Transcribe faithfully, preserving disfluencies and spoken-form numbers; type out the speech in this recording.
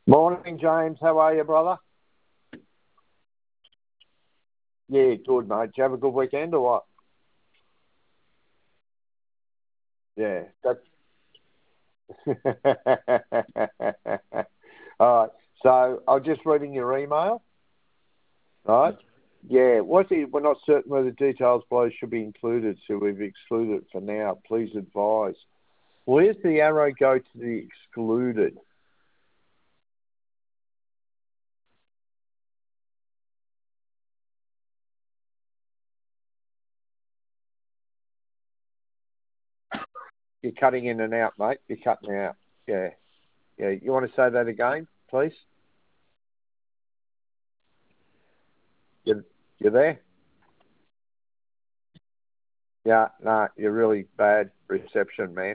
Morning, James. How are you, brother? Yeah, good, mate. Did you have a good weekend or what? Yeah, that's... All right. So I'm just reading your email, right? Yeah. What's it? We're not certain whether details below should be included, so we've excluded it for now. Please advise. Where's the arrow go to the excluded? You're cutting in and out, mate. You're cutting out. Yeah. Yeah. You want to say that again, please? You you there? Yeah. No, you're really bad reception, man.